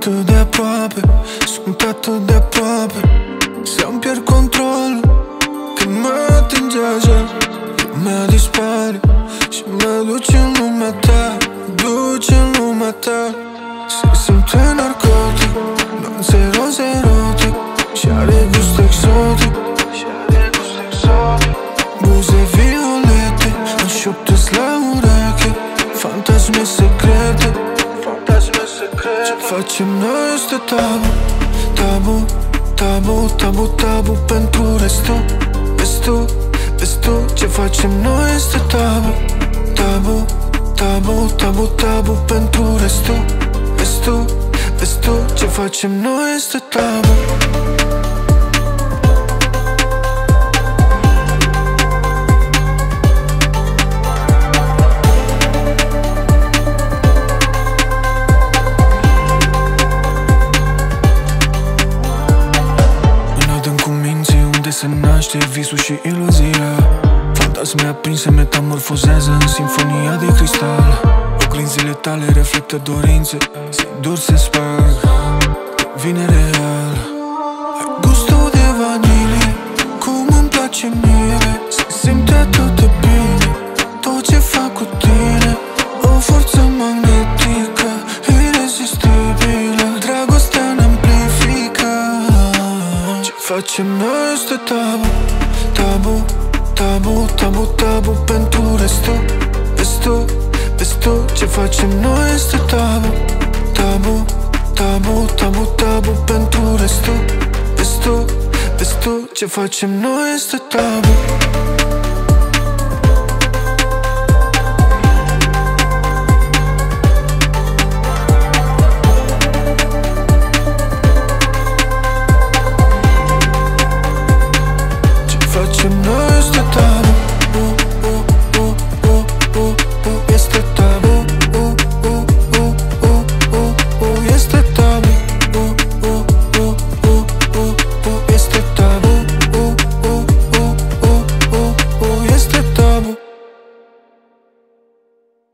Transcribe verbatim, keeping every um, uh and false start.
atât de aproape, sunt atât de aproape să-mi pierd controlul. Când mă atinge așa, lumea dispare și mă duce în lumea ta, duce în lumea ta. Se simte narcotic, non-zeros erotic și are gust exotic, buze violete, în șoptesc la ureche, fantasme secrete. Ce facem noi este tabu, tabu, tabu, tabu, tabu pentru restul. Vezi tu, vezi tu, ce facem noi este tabu, tabu, tabu, tabu, tabu pentru restul. Vezi tu, vezi tu, ce facem noi este tabu. Se naște visul și iluzia, fantasme aprinse metamorfozează în sinfonia de cristal. Oglinzile tale reflectă dorințe, ziduri se sparg, vine real. Ai gustul de vanilie, cum îmi place mie, se simte atât de bine tot ce fac cu tine. O forță magnetică irezistibilă, dragostea ne amplifică. Ce facem noi este tabu, tabu, tabu, tabu, tabu pentru restul. Vezi tu, vezi tu, ce facem noi este tabu, tabu, tabu, tabu, tabu pentru restul. Vezi tu, vezi tu, ce facem noi este tabu.